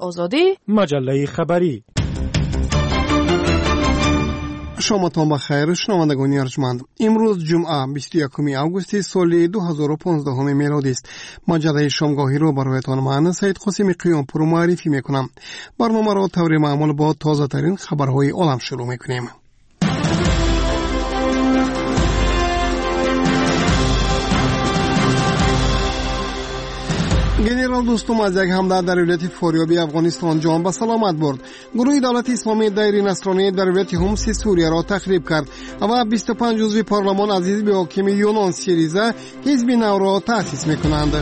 آزادی، مجله خبری. شامتان بخیر، شنوندگان ارجمند. امروز جمعه 21 آگوست سال 2015 میلادی است. مجله شامگاهی رو برایتان من سید قاسم قیامپور معرفی میکنم. برنامه را طور معمول با تازه ترین خبرهای عالم شروع میکنیم. گنرال دوستم از یک حمله در ولایت فاریاب افغانستان جان به سلامت برد. گروه دولت اسلامی دایر نصرانی در ولایت هومس سوریه را تخریب کرد و 25 عضو پارلمان از حزب حاکم یونان سیریزا حزب نو را تأسیس میکنند.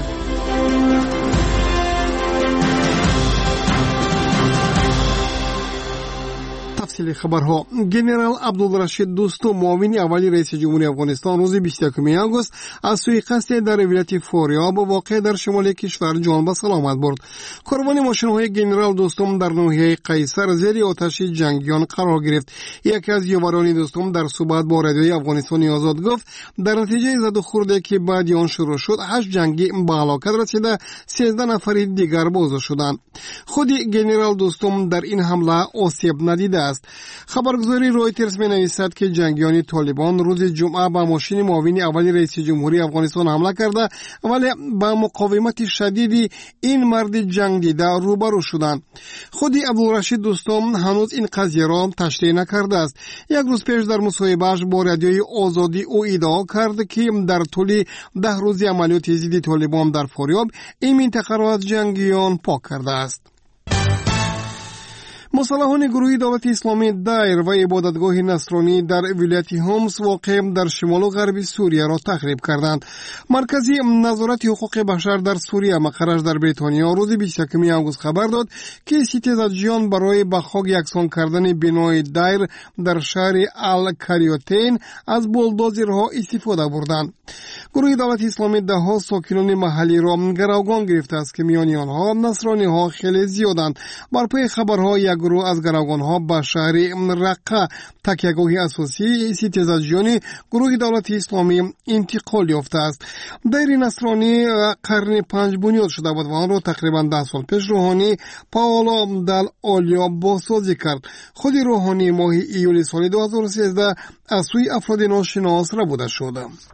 تفصیل خبرها. گنرال عبدالرشید دوستم معاون اولی رئیس جمهوری افغانستان روز 21 آگوست از سوءقصد در ولایت فاریاب واقع در شمال کشور جان به سلامت برد. کاروان ماشین‌های گنرال دوستم در ناحیه قیصر زیر آتش جنگیان قرار گرفت. یکی از یاوران دوستم در صحبت با رادیوی افغانستان آزاد گفت در نتیجه زد و خورده که بعد آن شروع شد 8 جنگی به هلاکت رسیده، 13 نفر دیگر بازداشت شدند. خود گنرال دوستم در این حمله آسیب ندیده است. خبرگزاری رویترز می نویسد که جنگیان طالبان روز جمعه به ماشین معاون اولی رئیس جمهوری افغانستان حمله کرده ولی با مقاومت شدیدی این مرد جنگ دیده روبرو شدند. خود عبدالرشید دوستم هنوز این قضیه را تشریح نکرده است. یک روز پیش در مصاحبه‌اش با رادیوی آزادی او ادعا کرد که در طول 10 روز عملیات ضد طالبان در فاریاب این منطقه را از جنگیان پاک کرده است. مسلحان گروه دولت اسلامی دایر و عبادتگاه نصرانی در ولایت هومس واقع در شمال و غرب سوریه را تخریب کردند. مرکزی نظارت حقوق بشر در سوریه مقرش در بریتانیا روز 21 آگوست خبر داد که ستیزجویان برای به خاک یکسان کردن بنای دایر در شهر الکریوتین از بولدوزرها استفاده بردند. گروه دولت اسلامی دهها ساکنان محلی را گروگان گرفته است که میان آنها نصرانی‌ها خیلی زیادند. بر پای خبرها یک گروه از گروگان‌ها به شهر رقه تکیهگاه اساسی ستیزجویان گروه دولت اسلامی انتقال یافته است. دایر نصرانی قرن 5 بنیاد شده بود و آن را تقریبا 10 سال پیش روحانی پاولو دل اولیا بازسازی کرد. خود روحانی ماه ایول سال 2013 از سوی افراد ناشناس ربوده شد.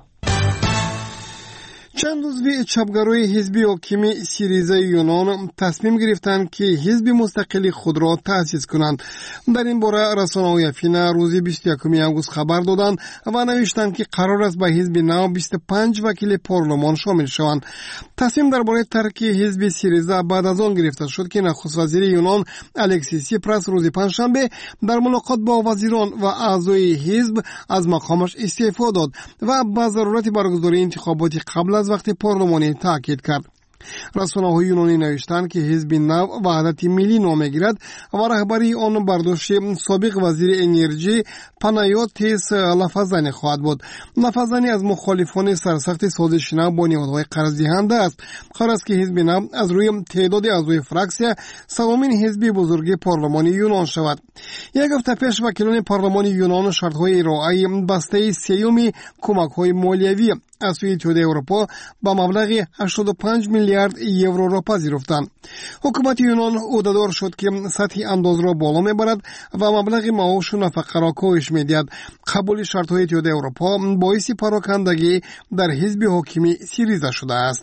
چند عضو چپگرای حزب حاکم سیریزا یونان تصمیم گرفتند که حزب مستقل خود را تأسیس کنند. در این باره رسانه‌های افینا روز 21 آگوست خبر دادند و نوشتند که قرار است به حزب نو 25 وکیل پارلمان شامل شوند. تصمیم درباره ترک حزب سیریزا بعد از آن گرفته شد که نخست وزیر یونان الکسیس سیپراس روز پنجشنبه در ملاقات با وزیران و اعضای حزب از مقامش استعفا داد و با ضرورت برگزاری انتخابات قبل از وقت پارلمانی تاکید کرد. رسانه‌های یونانی نوشتند که حزب نو وحدت ملی نام گیرد و رهبری آن برداشت سابق وزیر انرژی پانایوتیس لافازانی خواهد بود. لافازانی از مخالفان سرسخت سازش نو با نهادهای قرض‌دهنده است. قرار است که حزب نو از روی تعداد اعضای فراکسیا سومین حزب بزرگ پارلمانی یونان شود. یک هفته پیش وکیلان پارلمان یونان شرط‌های ارائه بسته سیوم کمک‌های مالیوی از سوی اتحادیه اروپا با مبلغ 85 میلیارد یورو را پذیرفتند. حکومت یونان عهده‌دار شد که سطح انداز را بالا میبرد و مبلغ معاش و نفقه را کاهش میدهد. قبول شرط‌های اتحادیه اروپا باعث پراکندگی در حزب حاکم سیریزا شده است.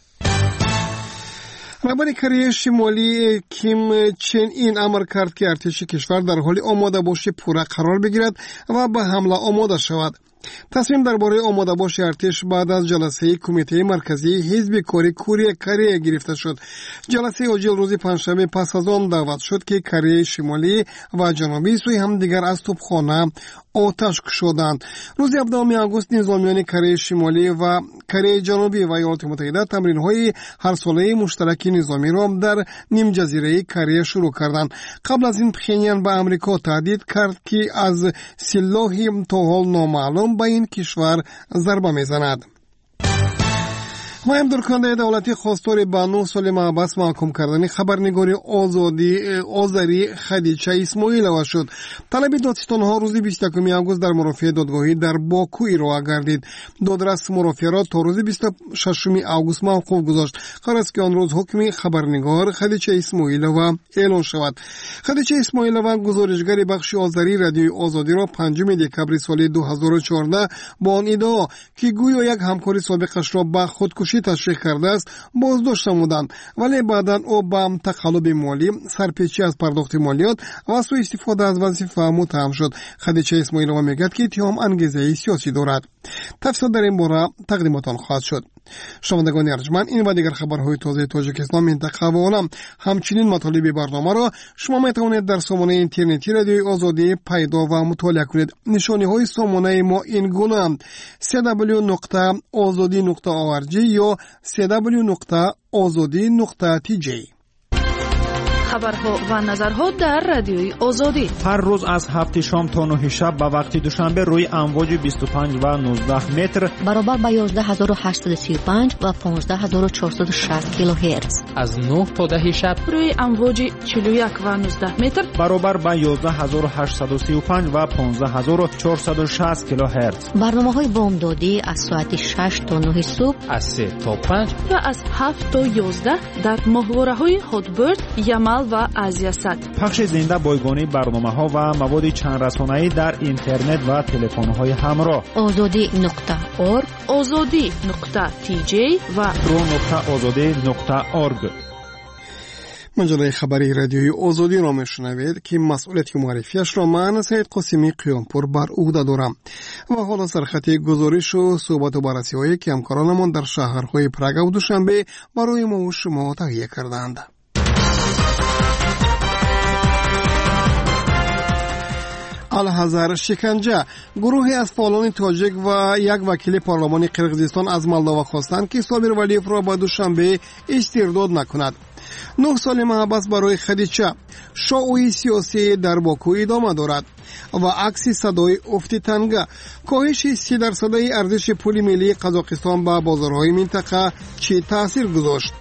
رهبر کره شمالی کیم چن این امر کرد که ارتش کشور در حال آماده باشی پورا قرار بگیرد و به حمله آماده شود. تصمیم درباره آماده باش ارتش بعد از جلسه کمیته مرکزی حزب کاری کره گرفته شد. جلسه عاجل روز پنجشنبه پس از آن دعوت شد که کره شمالی و جنوبی سوی همدیگر از توپخانه آتش کشیدند. روز 17 آگوست نظامیان کره شمالی و کره جنوبی و ایالات متحده تمرین‌های هر ساله مشترک نظامی را در نیم جزیره کره شروع کردند. قبل از این پخینیان به امریکا تهدید کرد که از سلاحی تا حال نامعلوم به این کشور ضربه میزند. و امدارکننده دولتی خواستار به 9 سال محبس محکوم کردن خبرنگار آذری خدیجه اسماعیلова شد. طلب دادستانها روز 21 آگوست در مرافعه دادگاهی در باکو ارائه گردید. دادرس مرافعه را تا روز 26 آگوست موقوف گذاشت. قرار است که آن روز حکم خبرنگار خدیجه اسماعیلова اعلان شود. خدیجه اسماعیلова گزارشگر بخش آذری رادیوی آزادی را 5 دکبر سال 2014 با آن ادعا که گویا یک همکار سابقش را به خودکشی تشریح کرده است بازداشت نمودند، ولی بعدا او به تقلب مالی، سرپیچی از پرداخت مالیات و سوء استفاده از وظیفه متهم شد. خدیجه اسماعیلова میگوید که اتهام انگیزه سیاسی دارد. تفصیل در این باره تقدیمتان خواهد شد. شنوندگان ارجمند، این و دیگر خبرهای تازه تاجیکستان، منطقه و عالم، همچنین مطالب برنامه را شما میتوانید در سامانه اینترنتی رادیوی آزادی پیدا و مطالعه کنید. نشانی های سامانه ما این گونه‌اند: www.azadi.org یا www.azadi.tj. خبرها و نظرها در رادیوی آزادی هر روز از 7 شام تا 9 شب به وقت دوشنبه روی امواج 25 و 19 متر برابر با 11835 و 15460 کیلوهرتز. از 9 تا 10 شب روی امواج 41 و 19 متر برابر با 11835 و 15460 کیلوهرتز. برنامه‌های بامدادی از ساعت 6 تا 9 صبح، از 3 تا 5 و از 7 تا 11 در ماهواره‌های هاتبرد، یمل و آزیاسات. پخش زنده بایگانی برنامه‌ها و مواد چند رسانه‌ای در اینترنت و تلفن‌های همراه. azadi.org، azadi.tj و pro.azadi.org. مجله خبری رادیوی آزادی را میشنوید که مسئولیت معرفیش را من سید قاسمی قیامپور بر عهده دارم. و حالا سرخط گزارش و صحبت و بررسی هایی که همکارانمان در شهرهای پراگ و دوشنبه برای ما و شما تهیه کردند. الحذر شکنجه. گروهی از فعالان تاجیک و یک وکیل پارلمان قرقیزستان از مولداوا خواستند که صابر ولیف را به دوشنبه استرداد نکند. 9 سال محبس برای خدیجه. شعوی سیاسی در باکو ادامه دارد. و عکس صدای افت تنگه. کاهش 30% ارزش پول ملی قزاقستان به بازارهای منطقه چه تاثیر گذاشت؟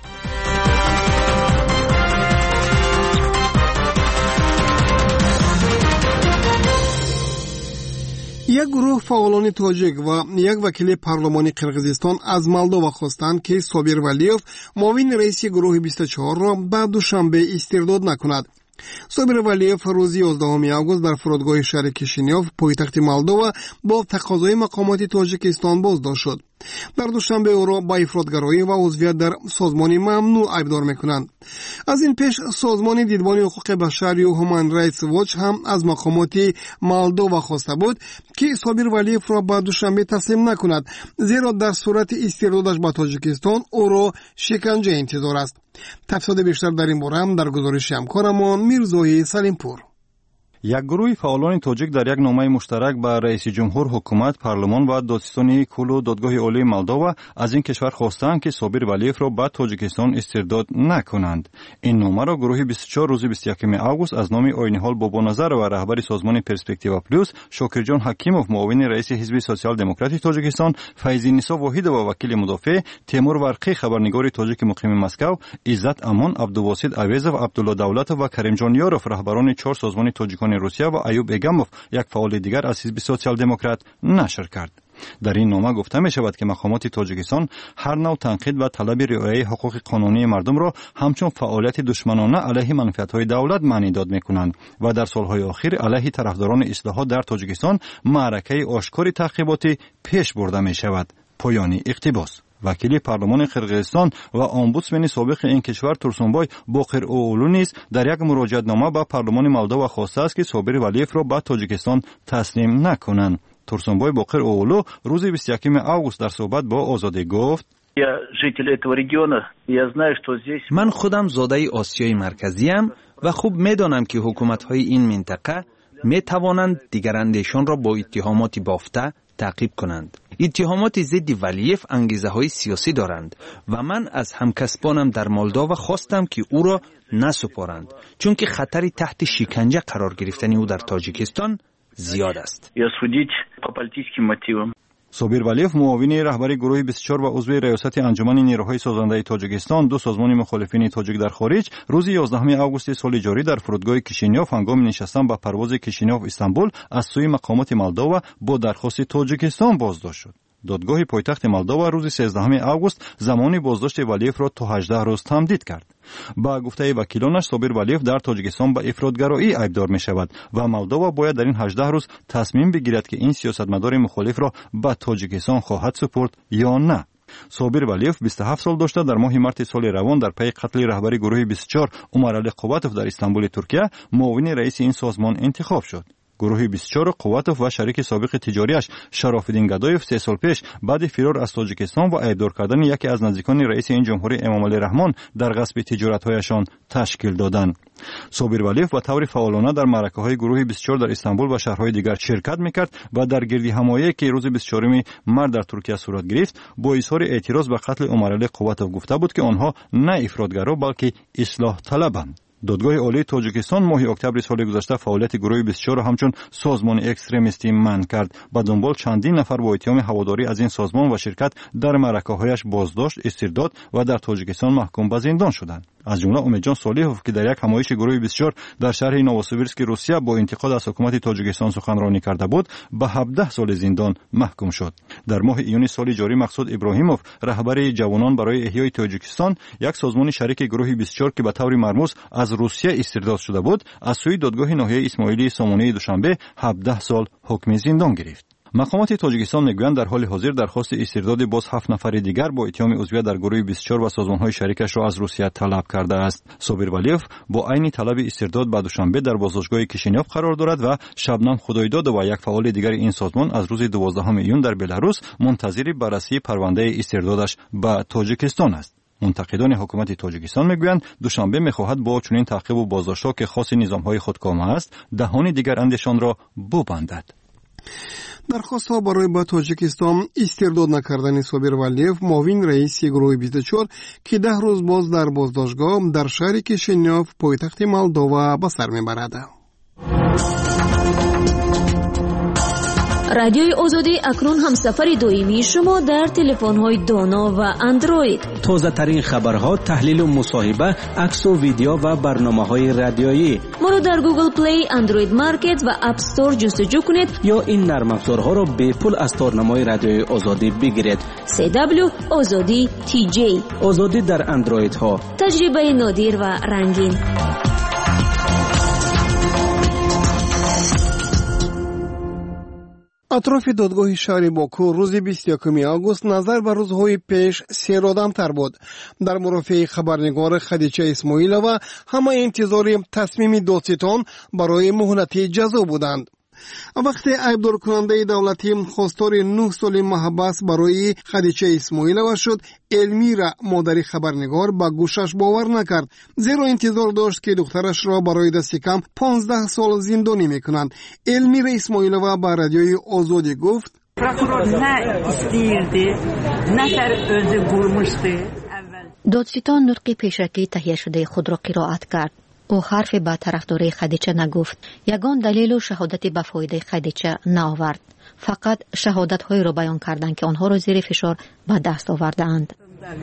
یک گروه فعالان تاجیک و یک وکیل پارلمانی قرقیزستان از مولداوا خواستند که صابر ولیف معاون رئیس گروه 24 را به دوشنبه استرداد نکند. صابر ولیف روز 11 آگوست در فرودگاه شهر کشینیوف پایتخت مولداوا با تقاضای مقامات تاجیکستان بازداشت شد. در دوشنبه او را با افراطگرایی و عضویت در سازمان ممنوع ایبدار میکنند. از این پیش سازمان دیدبان حقوق بشر یا هومن رایتس واچ هم از مقامات مولداوا خواسته بود که صابر ولیف را به دوشنبه تسلیم نکند، زیرا در صورت استردادش به تاجیکستان او را شکنجه انتظار است. تفصیل بیشتر در این باره هم در گزارش همکارمان میرزای سلیمپور. یک گروه فعالان تاجیک در یک نامه مشترک به رئیس جمهور، حکومت، پارلمان و دادستانی کل دادگاه عالی مولداوا از این کشور خواستند که صابر ولیف را به تاجیکستان استرداد نکنند. این نامه را گروه 24 روز 21 آگوست از نام آینی‌حال بابانظر و رهبر سازمان پرسپکتیو پلوس، شاکرجان حکیموف معاون رئیس حزب سوسیال دموکرات تاجیکستان، فیضی نیسا واحدова وکیل مدافع، تیمور ورقی خبرنگار تاجیک مقیم مسکو، عزت امان، عبدالواسط اویزов، عبدالله دولت و کریمجان یاروف رهبران 4 سازمان تاجیکان روسیه و ایوب اگاموف یک فعال دیگر از حزب سوسیال دموکرات نشر کرد. در این نامه گفته می شود که مقامات تاجیکستان هر نوع تنقید و طلب رعایت حقوق قانونی مردم را همچون فعالیت دشمنانه علیه منفعت‌های دولت معنی داد می‌کنند و در سالهای اخیر علیه طرفداران اصلاحات در تاجیکستان معرکه آشکار تعقیباتی پیش برده می شود. پایان اقتباس. وکیل پارلمان قرقیزستان و امبودسمن سابق این کشور تورسونبای باقر اوغلو نیز در یک مراجعه‌نامه به پارلمان مولداوا خواسته است که صابر ولیف را به تاجیکستان تسلیم نکنند. تورسونبای باقر اوغلو روز 21 آگوست در صحبت با آزادی گفت: من خودم زاده آسیای مرکزی ام و خوب میدانم که حکومت‌های این منطقه می توانند دیگراندیشان را با اتهامات بافته تعقیب کنند. اتهامات ضد ولیف انگیزه های سیاسی دارند و من از همکسبانم در مولداوا خواستم که او را نسپارند، چون که خطری تحت شکنجه قرار گرفتن او در تاجیکستان زیاد است. صابر ولیف معاون رهبر گروه 24 و عضو ریاست انجمن نیروهای سازنده تاجیکستان دو سازمان مخالفین تاجیک در خارج روز 11 آگوست سال جاری در فرودگاه کیشینیوف هنگام نشستن به پرواز کیشینیوف استانبول از سوی مقامات مولداوا با درخواست تاجیکستان بازداشت شد. دادگاه پایتخت مولداوا روز 13 آگوست زمان بازداشت ولیف را تا 18 روز تمدید کرد. با گفته وکیلانش صابر ولیف در تاجیکستان به افراطگرایی ایبدار می شود و مولداوا باید در این 18 روز تصمیم بگیرد که این سیاستمدار مخالف را به تاجیکستان خواهد سپرد یا نه. صابر ولیف 27 سال داشته در ماه مارت سال روان در پی قتل رهبر گروه 24 عمرعلی قواتوف در استانبول ترکیه معاون رئیس این سازمان انتخاب شد. گروه 24 قواتوف و شریک سابق تجاریش شرافالدین گدایف 3 سال پیش بعد فرار از تاجیکستان و ایبدار کردن یکی از نزدیکان رئیس این جمهوری امامعلی رحمان در غصب تجارت‌هایشان تشکیل دادند. صابر ولیف به طور فعالانه در معرکه‌های گروه 24 در استانبول و شهرهای دیگر شرکت می‌کرد و در گردی همایی که روز 24 مارس در ترکیه صورت گرفت با اظهار اعتراض به قتل عمرعلی قواتوف گفته بود که آنها نه افراطگرا بلکه اصلاح طلبند. دادگاه عالی تاجیکستان ماه اکتبر سال گذشته فعالیت گروه 24 را همچون سازمان اکستریمیستی منع کرد. به دنبال چندین نفر با اتهام هواداری از این سازمان و شرکت در معرکه‌هایش بازداشت، استرداد و در تاجیکستان محکوم به زندان شدند. از جمله امیدجان صالحوف که در یک همایش گروه 24 در شهر نووسیبیرسک روسیه با انتقاد از حکومت تاجیکستان سخنرانی کرده بود به 17 سال زندان محکوم شد. در ماه ایون سال جاری مقصود ابراهیموف رهبر جوانان برای احیای تاجیکستان یک سازمان شریک گروه 24 که به طور مرموز از روسیه استرداد شده بود از سوی دادگاه ناحیه اسماعیلی سامانه دوشنبه 17 سال حکم زندان گرفت. مقامات تاجیکستان میگویند در حال حاضر درخواست استرداد باز 7 نفر دیگر با اتهام عضویت در گروه 24 و سازمان‌های شریکش را از روسیه طلب کرده است. صابر ولیف با عین طلب استرداد به دوشنبه در بازداشتگاه کیشینیوف قرار دارد و شبنم خدایداد و یک فعال دیگر این سازمان از روز 12 ایون در بلاروس منتظر بررسی پرونده استردادش به تاجیکستان است. منتقدان حکومت تاجیکستان میگویند دوشنبه میخواهد با چنین تعقیب و بازداشت‌ها که خاص نظام‌های خودکامه است دهان دیگر اندشان را ببندد. درخواست ها برای با تاجیکستان استرداد نکردن صابر ولیف معاون رئیس گروه 24 که 10 روز باز در بازداشتگاه در شهر کیشینیوف پایتخت مولداوا به سر میبرد. رادیوی آزادی اکنون همسفر دائمی شما در تلفن‌های دانا و اندروید. تازه ترین خبرها، تحلیل و مصاحبه، عکس و ویدیو و برنامه‌های رادیویی. ما رو در گوگل پلی، اندروید مارکت و اپ استور جستجو کنید یا این نرم افزارها را به پول از تارنمای رادیوی آزادی بگیرید. CW آزادی TJ آزادی در اندروید ها. تجربه نادر و رنگین. اطراف دادگاه شهر باکو روز 21 آگوست نظر به روزهای پیش سیرآدم‌تر بود. در مرافعه خبرنگار خدیجه اسماعیلова همه انتظار تصمیم دادستان برای مهلت جزا بودند. وقتی ایبدار کننده دولتی خواستار 9 سال محبس برای خدیجه اسماعیلова شد، المیرا مادر خبرنگار با گوشش باور نکرد، زیرا انتظار داشت که دخترش را برای دست کم 15 سال زندانی میکنند. المیرا اسماعیلова با رادیوی آزادی گفت دادستان نطق پیشکی تهیه شده خود را قرائت کرد. او حرف به طرفداری خدیجه نگفت. یگان دلیل و شهادت به فایده خدیجه نآورد. فقط شهادت‌هایی را بیان کردند که آنها را زیر فشار به دست آورده‌اند.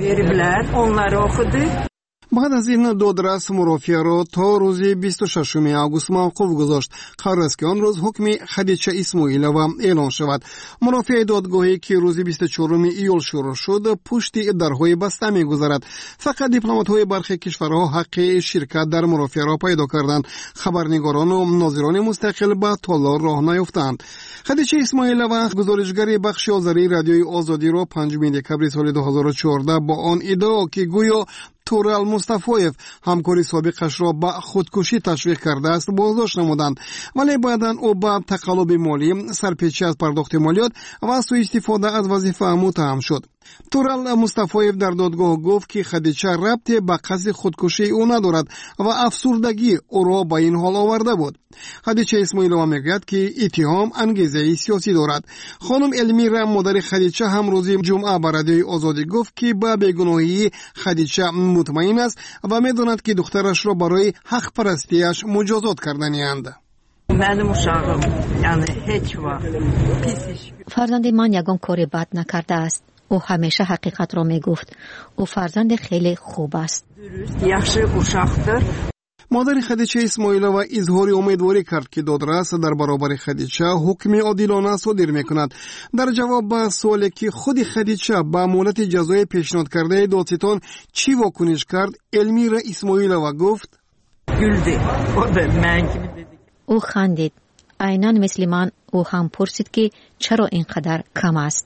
بعد از این دادرس مرافعه را تا روز 26 آگوست موقوف گذاشت. قرار است که آن روز حکم خدیجه اسماعیلova اعلان شود. مرافعه دادگاهی که روز 24 ایول شروع شد پشت درهای بسته می‌گذرد. فقط دیپلمات‌های برخی کشورها حق شرکت در مرافعه را پیدا کردند. خبرنگاران و ناظران مستقل به تالار راه نیافتند. خدیجه اسماعیلova گزارشگر بخش آذری رادیوی آزادی را 5 دکبر سال 2014 با آن ادعا که گویا تورال مصطفایف همکاری سابقش را به خودکشی تشویق کرده است بازداشت نمودند، ولی بعداً او با تقلب مالی، سرپیچی از پرداخت مالیات و سوء استفاده از وظیفه متهم شد. تورال مصطفایف در دادگاه گفت که خدیجه ربطی به قصد خودکشی او ندارد و افسردگی او را به این حال آورده بود. خدیجه اسماعیلova میگوید که اتهام انگیزه سیاسی دارد. خانم المیرا مادر خدیجه هم روز جمعه به رادیوی آزادی گفت که به بیگناهی خدیجه مطمئن است و میداند که دخترش را برای حق پرستیش مجازات کردنی اند. Mənim uşağım, yəni heç vaxt pis iş. فرزند من یگان کاری بد نکرده است. او همیشه حقیقت را میگفت. او فرزند خیلی خوب است. Dürüst, yaxşı uşaqdır. مادر خدیجه اسماعیلова اظهار امیدواری کرد که دادرس در برابر خدیجه حکم عادلانه صادر میکند. در جواب به سوالی که خود خدیجه به مهلت جزای پیشنهاد کرده دادستان چی واکنش کرد، المیرا اسماعیلова گفت Güldü. O da mən kimi dedi. او خندید. عیناً مثل من او هم پرسید که چرا اینقدر کم است.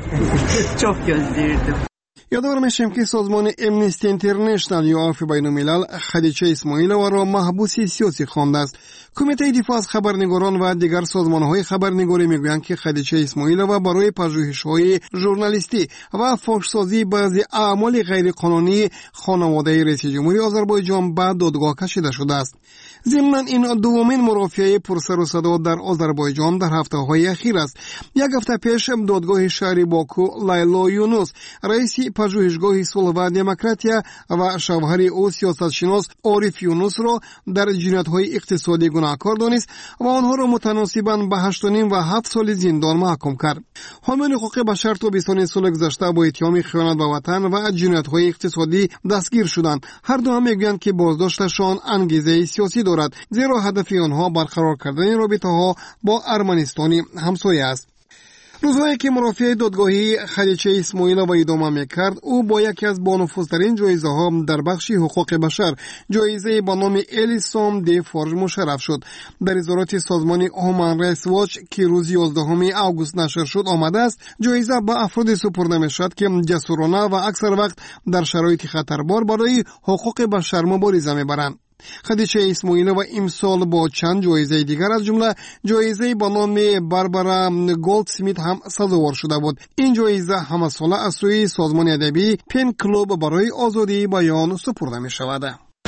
Çox gözləyirdim. یادآور میشیم که سازمان امنستی اینترنشنال یا عفو بین الملل خدیجه اسماعیلова را محبوس سیاسی خوانده است. کمیته دفاع از خبرنگاران و دیگر سازمان‌های خبرنگاری میگویند که خدیجه اسماعیلова برای پژوهش‌های ژورنالیستی و فحش‌سازی بعضی اعمال غیرقانونی خانواده رئیس جمهوری آذربایجان به دادگاه کشیده شده است. ضمناً این دومین مرافعه پرسر و صدا در آذربایجان در هفته‌های اخیر است. یک هفته پیش دادگاه شهر باکو لیلا یونس رئیس پژوهشگاه صلح و دموکراتیا و شوهر او سیاستشناس عارف یونس را در جنایت‌های اقتصادی گناهکار دانست و آنها را متناسباً به 8.5 و 7 سال زندان محکوم کرد. حامیان حقوق بشر تابستان سال گذشته با اتهام خیانت به وطن و جنایت‌های اقتصادی دستگیر شدند. هر دو هم میگویند که بازداشتشان انگیزه سیاسی دارد، زیرا هدف آنها برقرار کردن رابطه‌ها با ارمنستان همسایه است. روزهایی که مرافع دادگاهی خدیجه اسماعیلова ادامه میکرد، او با یکی از بانفوذترین جایزه ها در بخش حقوق بشر، جایزه با نام الیسام دی فورج مشرف شد. در اظهارات سازمان هومن رایتس واچ که روز 11 آگوست نشر شد آمده است جایزه به افراد سپرده میشد که جسورانه و اکثر وقت در شرایط خطربار برای حقوق بشر مبارزه میبرند. خدیجه اسماعیلова امسال با چند جایزه دیگر از جمله جایزه با نام باربارا گولدسمیت هم سزاوار شده بود. این جایزه همه ساله از سوی سازمان ادبی پن کلوب برای آزادی بیان سپرده می شود.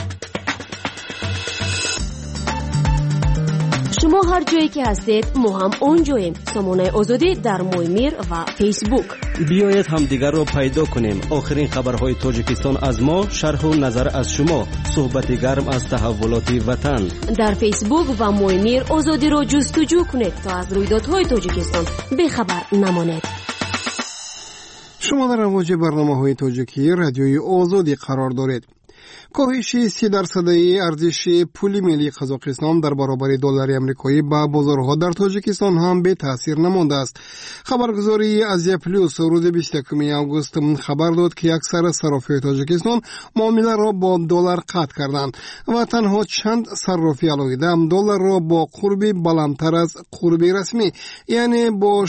شما هر جایی که هستید ما هم اونجاییم. سامانه آزادی در مویمیر و فیسبوک. بیایید هم دیگر رو پیدا کنیم. آخرین خبرهای تاجیکستان از ما، شرح و نظر از شما، صحبت گرم از تحولات وطن. در فیسبوک و مویمیر آزادی رو جستجو کنید تا از رویدادهای تاجیکستان بیخبر نمانید. شما در امواج برنامه‌های تاجیکی رادیوی آزادی قرار دارید. کاهش 30% ارزش پول ملی قزاقستان در برابر دلار آمریکایی با بازارها در تاجیکستان هم به تاثیر نمانده است. خبرگزاری آزیا پلوس روز 21 آگوست خبر داد که اکثر صرافی تاجیکستان معامله را با دلار قطع کردند و تنها چند صرافی علاوه دلار را با قربی بلندتر از قربی رسمی، یعنی با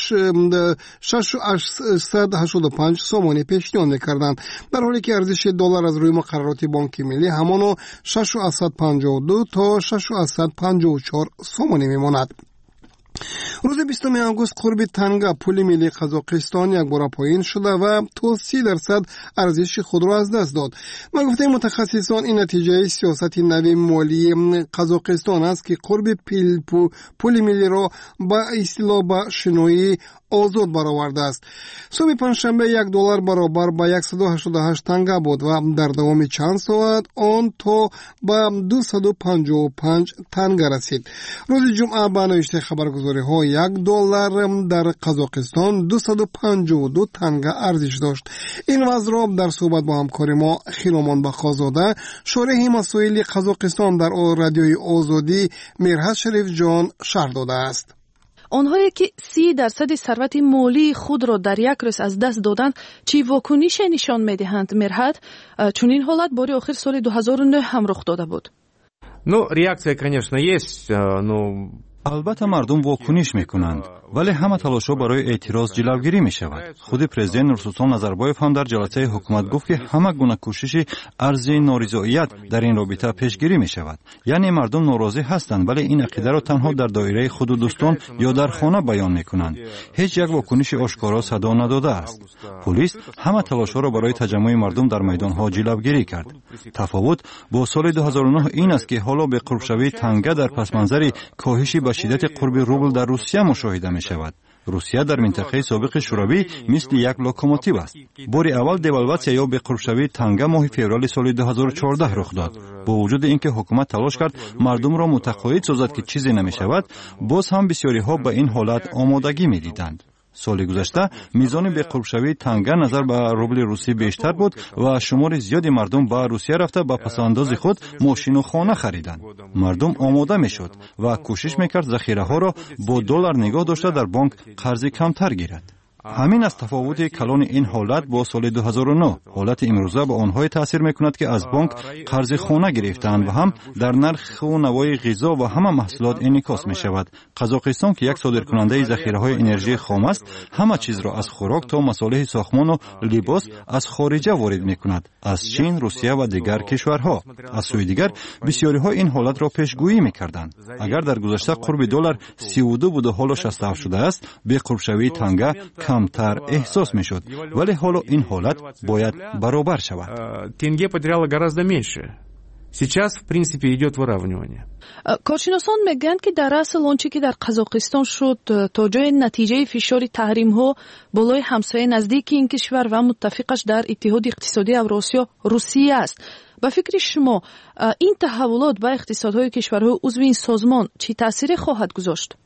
685 سومانی پیشنهاد می‌کردند، در حالی که ارزش دلار از روی مقررات بانک ملی همانو 652 تا 654 سومانی میماند. روز 20 آگوست قرب تنگا پول ملی قزاقستان یک بار پایین شده و تا 30% ارزش خود را از دست داد. گفته متخصصان این نتیجه سیاست نوی مالی قزاقستان است که قرب پول ملی را با اصطلاح به شنایی آزاد برآورده است. صبح پنجشنبه $1 برابر با 188 تنگا بود و در دوام چند ساعت آن تا به 255 تنگا رسید. روز جمعه به نوشته خبرگزاری ها $1 در قزاقستان 252 تنگا ارزش داشت. این وضع را در صحبت با همکار ما خیرامان بخازاده شارح مسائل قزاقستان در رادیوی آزادی میرحت شریف جان شرح داده است. آنهایی که 30% ثروت مالی خود را در یک روز از دست دادند چی واکنش نشان میدهند میرحت؟ چون این حالت باری آخر سال 2009 هم رخ داده بود. Ну, реакция, конечно, есть, но البته مردم واکنش میکنند، ولی همه تلاش‌ها برای اعتراض جلوگیری می شود. خود پرزیدنت نورسولطان نظربایف هم در جلسه حکومت گفت که همه گونه کوشش ارزی نارضایت در این رابطه پیشگیری می شود. یعنی مردم ناراضی هستند، ولی این عقیده را تنها در دایره خود و دوستان یا در خانه بیان می کنند. هیچ یک واکنش آشکارا صدا نداده است. پلیس همه تلاش‌ها را برای تجمع مردم در میدان‌ها جلوگیری کرد. تفاوت با سال 2009 این است که حالا به قرب شوی تنگه در پس منظر کاهش به شدت قرب روبل در روسیه مشاهده می شود. روسیه در منطقه سابق شوروی مثل یک لوکوموتیو است. بار اول دیوالواسیا یا بقرب‌شوی تنگه ماه فوریه سال 2014 رخ داد. با وجود اینکه حکومت تلاش کرد مردم را متقاعد سازد که چیزی نمی‌شود، باز هم بسیاری ها به این حالت آمادگی می‌دیدند. سال گذشته میزان بقرب‌شوی تنگه نظر به روبل روسی بیشتر بود و شمار زیادی مردم به روسیه رفته به پس‌انداز خود ماشین و خانه خریدند. مردم آماده میشد و کوشش میکرد ذخیره ها را با دلار نگاه داشته در بانک قرض کمتر گیرد. همین از تفاوت کلان این حالت با سال 2009. حالت امروزه به آنهای تاثیر میکند که از بانک قرض خانه گرفتند و هم در نرخ و نوای غذا و همه محصولات انعکاس می شود. قزاقستان که یک صادرکننده ذخیره های انرژی خام است، همه چیز را از خوراک تا مصالح ساختمان و لباس از خارج وارد میکند، از چین، روسیه و دیگر کشورها. از سوی دیگر بسیاری ها این حالت را پیشگویی میکردند. اگر در گذشته قرب دلار 32 بود و حالا 67 شده است، بقرب‌شوی تنگه کمتر احساس میشد، ولی حالا این حالت باید برابر شود. Тенге потеряла гораздо меньше. Сейчас, в принципе, идет выравнивание. کارشناسان میگن که در اصل آنچه که در قزاقستان شد تا جای نتیجه فشار تحریم ها بالای همسایه نزدیک این کشور و متفقش در اتحاد اقتصادی اوراسیا روسیه است. به فکر شما این تحولات به اقتصادهای کشورهای عضو این سازمان چه تأثیری خواهد گذاشت؟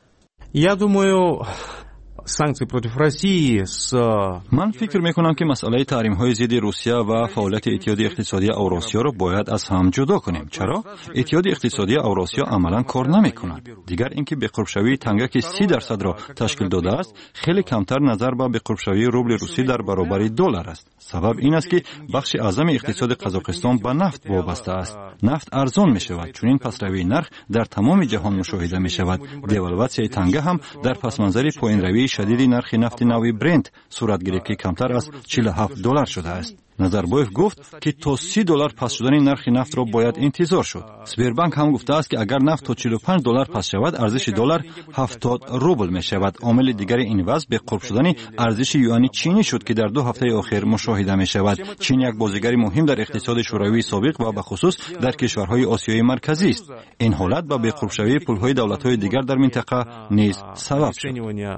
Я думаю, санкции против России с من فکر میکنم که مسئله تحریم های ضد روسیه و فعالیت اتحاد اقتصادی اوراسیا را باید از هم جدا کنیم. چرا؟ اتحاد اقتصادی اوراسیا عملا کار نمیکند. دیگر اینکه بقرب‌شوی تنگه که 30% را تشکیل داده است، خیلی کمتر نظر به بقرب‌شوی روبل روسی در برابر دلار است. سبب این است که بخش اعظم اقتصاد قزاقستان به نفت وابسته است. نفت ارزان می شود، چون این پس‌روی نرخ در تمام جهان مشاهده می شود. دیوالواسیای تنگه هم در پس‌منظر پایین‌روی شدید نرخ نفت نوی برنت صورت گرفت که کمتر از $47 شده است. نظربایف گفت که تا $30 پس شدن نرخ نفت را باید انتظار شد. سبربانک هم گفته است که اگر نفت تا $45 پس شود، ارزش دلار 70 روبل می شود. عامل دیگر این وضع به قرب شدن ارزش یوانی چینی شد که در 2 هفته اخیر مشاهده می شود. چین یک بازیگر مهم در اقتصاد شوروی سابق و به خصوص در کشورهای آسیای مرکزی است. این حالت به قرب شوی پولهای دولت‌های دیگر در منطقه نیز سبب شد.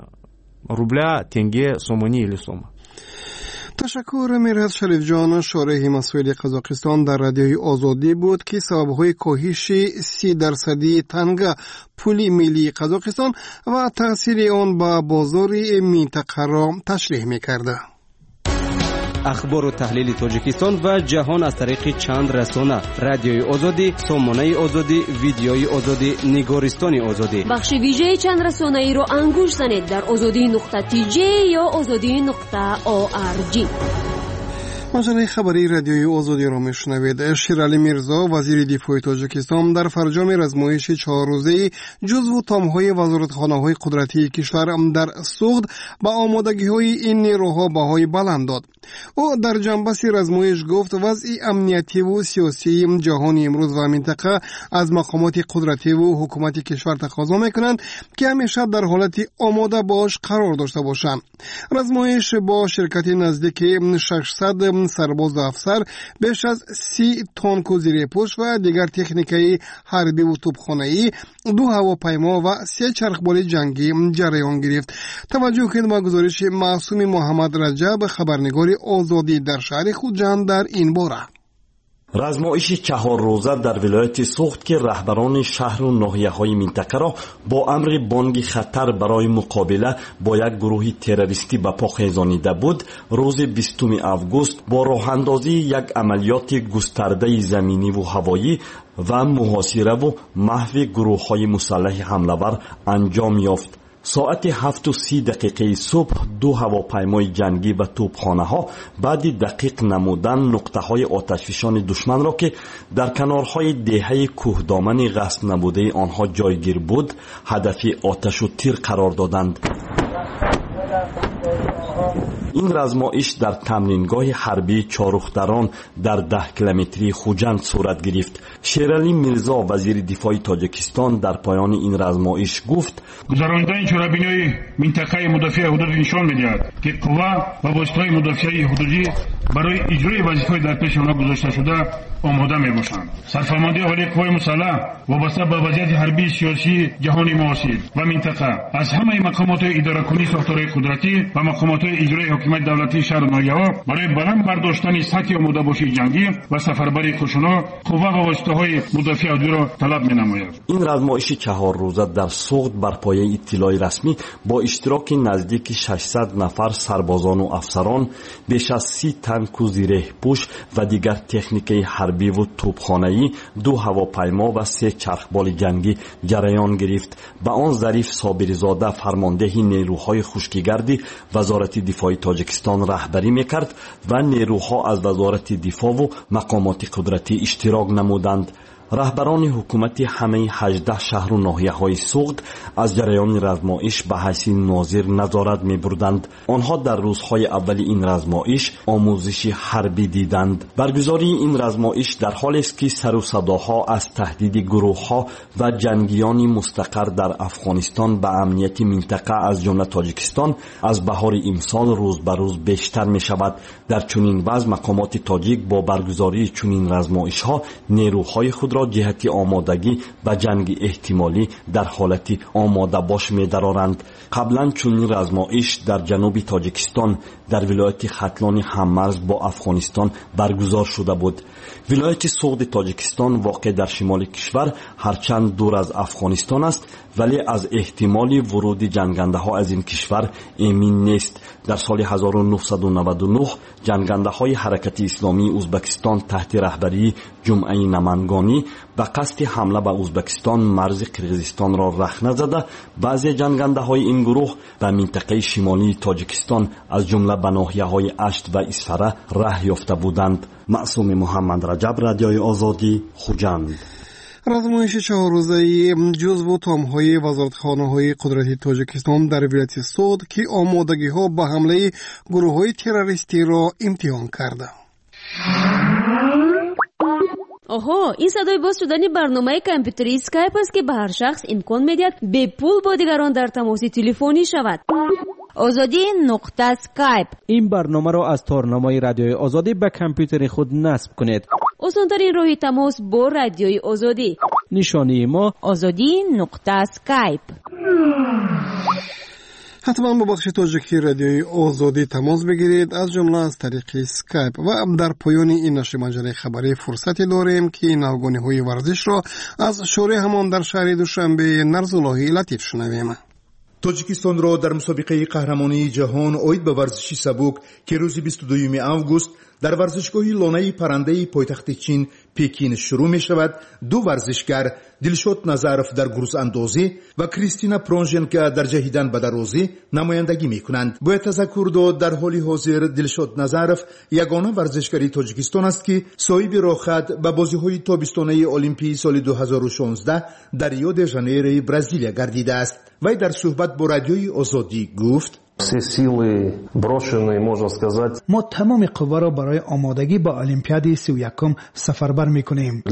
روبля, тенге, сомони или сома. تشکر میرهد شریف جان، شارح مسائل قزاقستان در رادیوی آزادی بود که سبب‌های کاهش 30% تنگه پول ملی قزاقستان و تأثیر آن به بازار منطقه را تشریح می‌کرد. اخبار و تحلیل تاجیکستان و جهان از طریق چند رسانه: رادیوی آزادی، سامانه آزادی، ویدیوی آزادی، نگارستان آزادی. بخش ویژه چند رسانه ای رو انگوش زنید در azadi.tj یا azadi.org. مجله خبری رادیوی آزادی را میشنوید. شیرعلی میرزا، وزیر دفاع تاجیکستان، در فرجام رزمایش 4 روزه جزو تامهای وزارتخانه‌های قدرتی کشور در سوخت با آمادگی‌های این نیروها بهای بلند داد. او در جنبش رزمایش گفت وضع امنیتی و سیاسی جهانی امروز و منطقه از مقامات قدرتی و حکومت کشور تقاضا میکنند که همیشه در حالت آماده باش قرار داشته باشند. رزمایش با شرکت نزدیک 600 سرباز و افسر، بیش از 30 تانک و زیرپوش و دیگر تکنیکای حربی و توپخانه‌ای، 2 هواپیما و 3 چرخبال جنگی جریان گرفت. توجه کنید به گزارش معصوم محمد رجب، خبرنگار آزادی در شهر خوجند در این باره. رزمایش 4 روزه در ولایت سوخت که رهبران شهر و ناحیه‌های منطقه را با امر بانگ خطر برای مقابله با یک گروه تروریستی به پا خیزانیده بود، روز 20 آگوست با راه اندازی یک عملیات گسترده زمینی و هوایی و محاصره و محو گروه‌های مسلح حمله‌ور انجام یافت. ساعت 7:30 صبح 2 هواپیمای جنگی و توپخانه‌ها بعد دقیق نمودن نقطه‌های آتشفشان دشمن را که در کنارهای دهه کوهدامن غصب نبوده آنها جایگیر بود، هدف آتش و تیر قرار دادند. این رزمایش در تمرینگاه حربی چارختران در 10 کیلومتری خوجند صورت گرفت. شیرعلی میرزا وزیر دفاع تاجیکستان در پایان این رزمایش گفت: گذراندن چرابینای منطقه مدافع حدود نشان می‌دهد که قوا و واسطه‌های مدافعی حدودی برای اجرای وظیفه‌های در پیش آنها گذاشته شده آماده میباشند. سرفرمانده عالی قوای مسلح وابسته به وضعیت حربی سیاسی جهان معاصر و منطقه از همه مقامات اداره کنی ساختارهای قدرتی و مقامات اجرای حکومت دولتی شهر و ناحیه‌ها برای بلند برداشتن سطح آماده باشی جنگی و سفربری کشنا قوا و واسطه‌های مدافع حدودی را طلب می‌نماید. این رزمایش 4 روزه در سوخت بر پایه اطلاع رسمی با اشتراک نزدیک 600 نفر سربازان و افسران، بیش از 30 تانک و زیره‌پوش و دیگر تکنیک حربی و توپخانه‌ای، 2 هواپیما و 3 چرخبال جنگی جریان گرفت. با آن ظریف صابری‌زاده فرمانده نیروهای خشکیگردی وزارت دفاع تاجیکستان رهبری می‌کرد و نیروها از وزارت دفاع و مقامات قدرتی اشتراک نمودند. رهبران حکومت همه 18 شهر و ناحیه‌های سوخت از جریان رزمایش به حیث ناظر نظارت می‌بردند. آنها در روزهای اول این رزمایش آموزش حربی دیدند. برگزاری این رزمایش در حالی است که سر و صداها از تهدید گروه‌ها و جنگیان مستقر در افغانستان به امنیت منطقه از جمله تاجیکستان از بهار امسال روز به روز بیشتر می‌شود. در چنین وضع مقامات تاجیک با برگزاری چنین رزمایش‌ها نیروهای خود را جهت آمادگی و جنگ احتمالی در حالت آماده باش می‌دارند. قبلا چنین رزمایش در جنوب تاجیکستان در ولایت ختلان هممرز با افغانستان برگزار شده بود. ولایت سوخت تاجیکستان واقع در شمال کشور هرچند دور از افغانستان است ولی از احتمال ورود جنگنده ها از این کشور امین نیست. در سال 1999 جنگنده های حرکت اسلامی ازبکستان تحت رهبری جمعه نمنگانی به قصد حمله به ازبکستان مرز قرغیزستان را رخنه زده بعضی جنگنده های این گروه به منطقه شمالی تاجیکستان از جمله به ناحیه‌های اشت و اسفره راه یافته بودند. معصوم محمد رجب، رادیوی آزادی، خوجند. رزمایش 4 روزه جزو تام‌های وزارتخانه‌های قدرتی تاجیکستان در ولایت سوخت که آمادگی‌ها به حمله گروه‌های تروریستی را امتحان کرده. آها، این صدای باز شدن برنامه کامپیوتری اسکایپ است که به هر شخص امکان می‌دهد به پول با دیگران در تماس تلفنی شود. آزادی نقطه اسکایپ. این برنامه را از تارنمای رادیوی آزادی به کامپیوتر خود نصب کنید. آسان‌ترین راه تماس با رادیوی آزادی. نشانی ما آزادی نقطه اسکایپ. حتما با بخش تاجیکی رادیوی آزادی تماس بگیرید، از جمله از طریق اسکایپ. و در پایان این نشر مجله خبری فرصتی داریم که نوگانی‌های ورزش را از شورای همان در شهر دوشنبه نرزاللهی لطیف شنویم. تاجیکستان را در مسابقه قهرمانی جهان اوید به ورزشی سبک که روز 22 آگوست در ورزشگاه لانه پرنده پایتخت چین پکین شروع می شود. 2 ورزشگر دلشاد نظرف در گروز اندازی و کریستینا پرونژنکا در جهیدن به درازی نمایندگی می کنند. باید تذکر داد در حال حاضر دلشاد نظرف یگانه ورزشگری تاجیکستان است که صاحب راهخط به بازی‌های تابستانه المپی سال 2016 در ریو د ژانیرو برزیلیا گردیده است. وی در صحبت با رادیوی آزادی گفت: ما تمام قوا را برای آمادگی با المپیاد 31 سفربر می‌کنیم.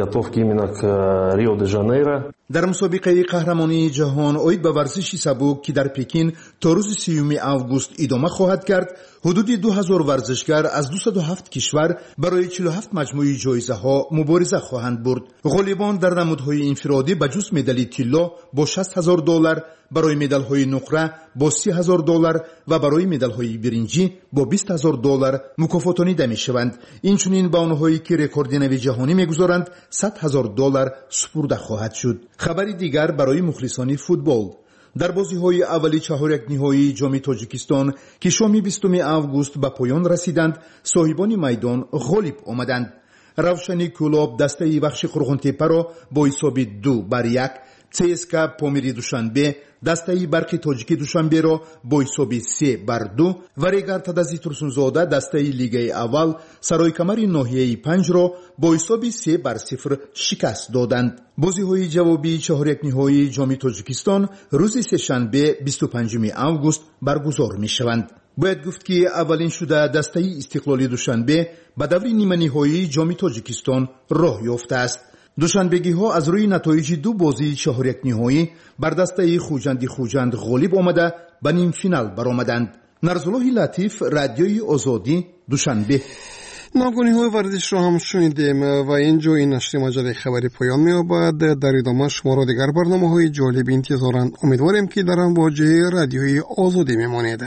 در مسابقه قهرمانی جهان اوید به ورزشی سبک که در پکین تا روز 30 آگوست ادامه خواهد کرد، حدود 2000 ورزشگر از 207 کشور برای 47 مجموعه جایزه‌ها مبارزه خواهند برد. غالبان در نمودهای انفرادی به جز مدال طلا با $60,000، برای مدال‌های نقره با $30,000 و برای مدال‌های برنجی با $20,000 مکافاتانیده می‌شوند. اینچنین به آنهایی که رکورد نو جهانی می‌گذارند $100,000 سپرده خواهد شد. خبری دیگر برای مخلصان فوتبال: در بازی‌های اولی چهارک نهایی جام تاجیکستان که شام 20 آگوست به پایان رسیدند، صاحبان میدان غالب آمدند. روشنی کلوب دسته بخش قرغنتپه را با حساب 2-1، CSKA پامیری دوشنبه دسته برق تاجیکی دوشنبه را با حساب 3-2 و ریگر تدازی ترسونزاده دسته لیگ اول سرای کمر ناحیه 5 را با حساب 3-0 شکست دادند. بازی‌های جوابی چهارک نهایی جام تاجیکستان روز سه‌شنبه 25 آگوست برگزار می‌شوند. باید گفت که اولین شده دسته استقلالی دوشنبه به دور نیمه نهایی جام تاجیکستان راه یافته است. دوشنبگی ها از روی نتایج دو بازی 4-1 نهایی بر دسته خوجند غالب آمده به نیم فینال برآمدند. نرزالله لطیف، رادیوی آزادی، دوشنبه. ناگهانی های ورزش را هم شنیدیم و اینجا این نشر مجله خبری پایان می‌یابد. در ادامه شما را دیگر برنامه‌های جالب انتظارند. امیدواریم که در امواج رادیوی آزادی میمانید.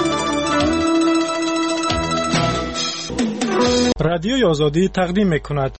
رادیوی آزادی تقدیم می‌کند